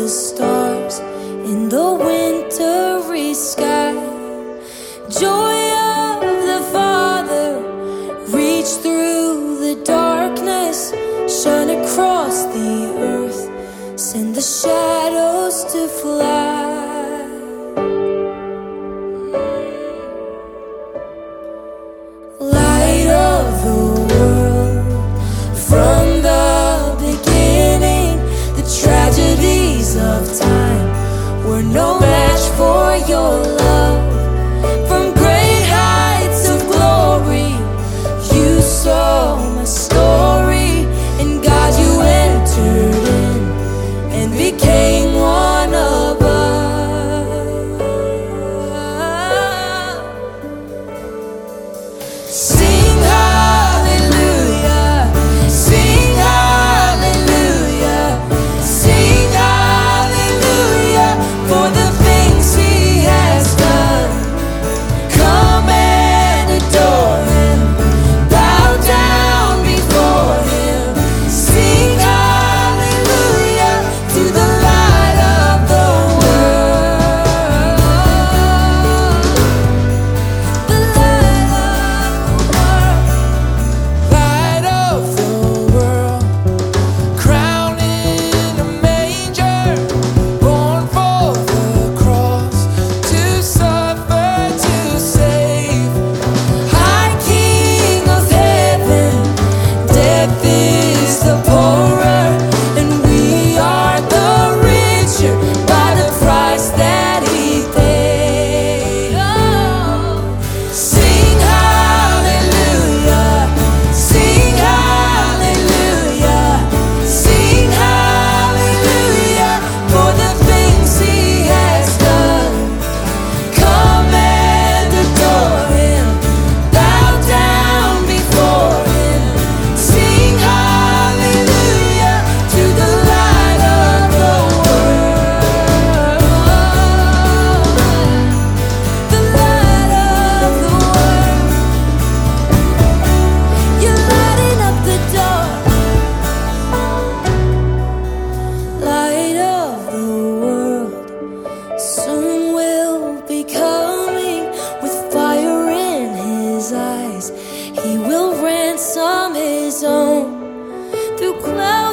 the stars in the wintry sky. Joy of the Father, reach through the darkness, shine across the earth, send the shadows to fly. Light of the world, from the beginning, the tragedies of time were no match for your love. From great heights of glory, you saw my story, and God, you entered in and became one of us. Sing hallelujah, sing hallelujah, sing hallelujah for the things He has done. Come and adore Him, bow down before Him. Sing hallelujah to the light of the world. The light of the world, crowned in a manger, born for the cross, to suffer, to save. High King of heaven, death is the poorer, and we are the richer by the price that He paid. Oh, sing hallelujah, sing hallelujah, sing hallelujah for the things He has done. Come and adore Him, bow down before Him. Sing hallelujah to the light of the world. The light of the world. You're lighting up the dark. Light of the world, soon will be coming with fire in His eyes. He will ransom His own through clouds